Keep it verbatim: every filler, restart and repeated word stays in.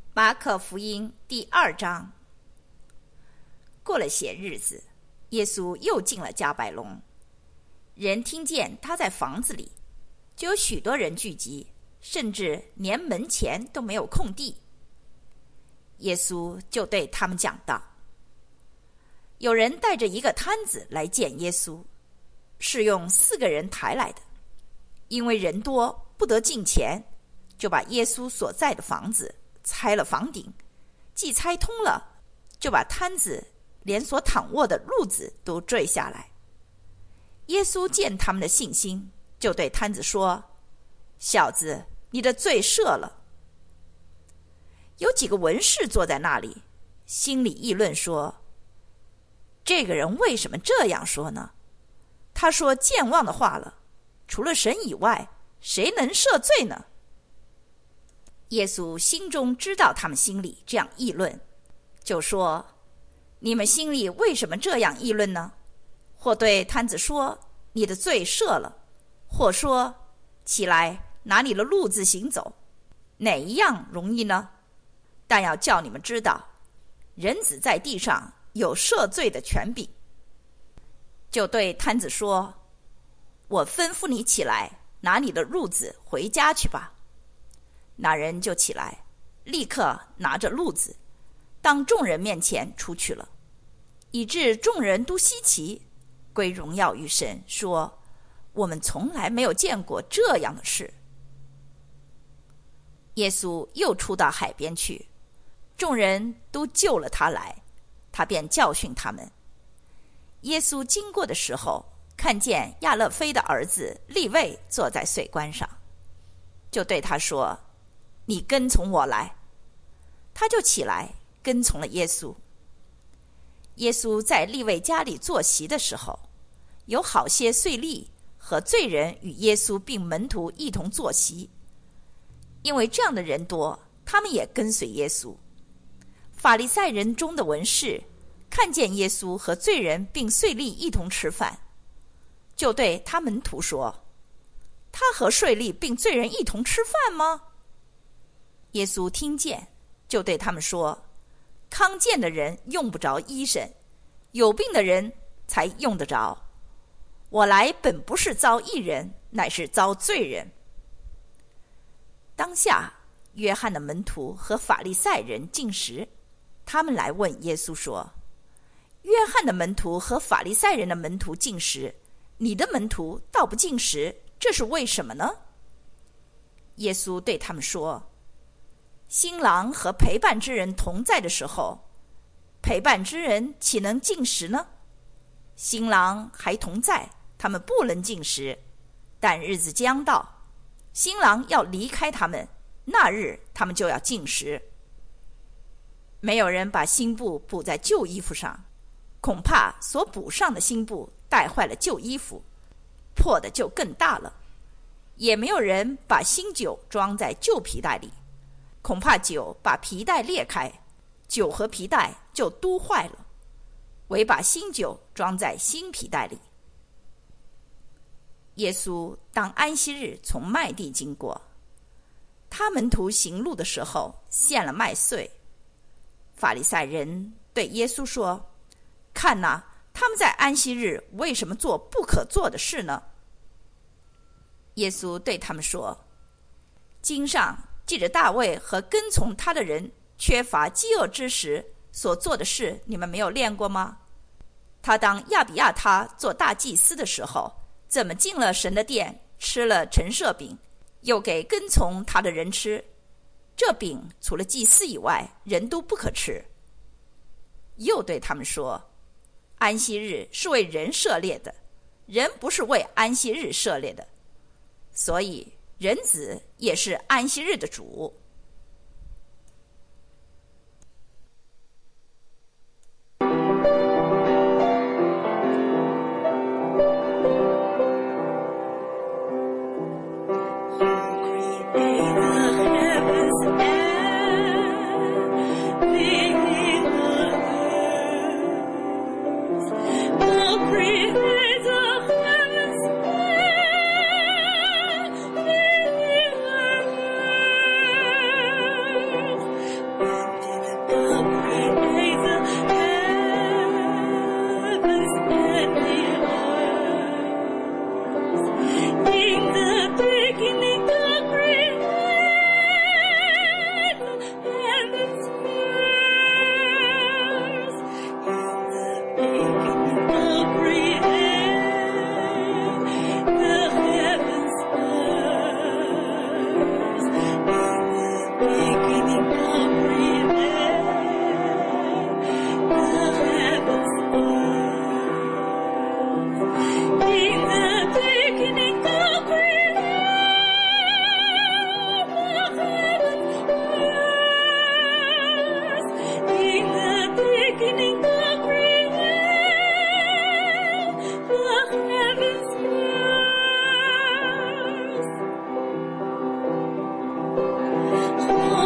马可福音第二章。过了些日子，耶稣又进了迦百农，人听见他在房子里，就有许多人聚集，甚至连门前都没有空地。耶稣就对他们讲道：有人带着一个摊子来见耶稣，是用四个人抬来的，因为人多不得进前，就把耶稣所在的房子拆了房顶，既拆通了，就把摊子连所躺卧的褥子都坠下来。耶稣见他们的信心，就对摊子说：小子，你的罪赦了。有几个文士坐在那里，心里议论说：这个人为什么这样说呢？他说健忘的话了，除了神以外，谁能赦罪呢？耶稣心中知道他们心里这样议论，就说：你们心里为什么这样议论呢？或对摊子说：你的罪赦了，或说：起来，拿你的褥子行走，哪一样容易呢？但要叫你们知道，人子在地上有赦罪的权柄。就对摊子说：我吩咐你起来，拿你的褥子回家去吧。那人就起来，立刻拿着褥子，当众人面前出去了，以致众人都稀奇，归荣耀于神，说：我们从来没有见过这样的事。耶稣又出到海边去，众人都救了他来，他便教训他们。耶稣经过的时候，看见亚勒菲的儿子利未坐在水关上，就对他说：你跟从我来。他就起来跟从了耶稣。耶稣在利未家里坐席的时候，有好些税吏和罪人与耶稣并门徒一同坐席，因为这样的人多，他们也跟随耶稣。法利赛人中的文士看见耶稣和罪人并税吏一同吃饭，就对他门徒说：他和税吏并罪人一同吃饭吗？耶稣听见，就对他们说：康健的人用不着医生，有病的人才用得着。我来本不是招义人，乃是招罪人。当下约翰的门徒和法利赛人进食，他们来问耶稣说：约翰的门徒和法利赛人的门徒进食，你的门徒倒不进食，这是为什么呢？耶稣对他们说：新郎和陪伴之人同在的时候，陪伴之人岂能进食呢？新郎还同在，他们不能进食。但日子将到，新郎要离开他们，那日他们就要进食。没有人把新布补在旧衣服上，恐怕所补上的新布带坏了旧衣服，破的就更大了。也没有人把新酒装在旧皮袋里，恐怕酒把皮带裂开，酒和皮带就都坏了。唯把新酒装在新皮袋里。耶稣当安息日从麦地经过，他门徒行路的时候献了麦穗。法利赛人对耶稣说：看哪，他们在安息日为什么做不可做的事呢？耶稣对他们说：经上记着大卫和跟从他的人缺乏饥饿之时所做的事，你们没有念过吗？他当亚比亚他做大祭司的时候，怎么进了神的殿，吃了陈设饼，又给跟从他的人吃？这饼除了祭司以外，人都不可吃。又对他们说：安息日是为人设立的，人不是为安息日设立的，所以人子也是安息日的主。 我